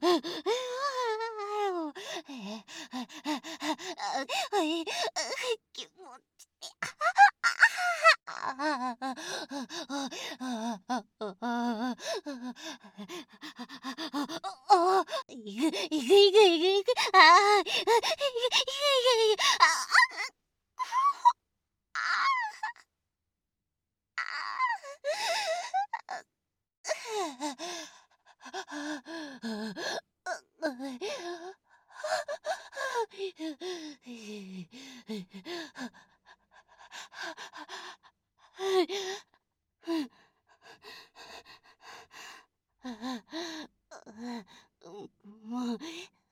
気持ちああ。いぐいぐいぐいぐいぐ、ああ、いぐいぐいぐいぐ、あもう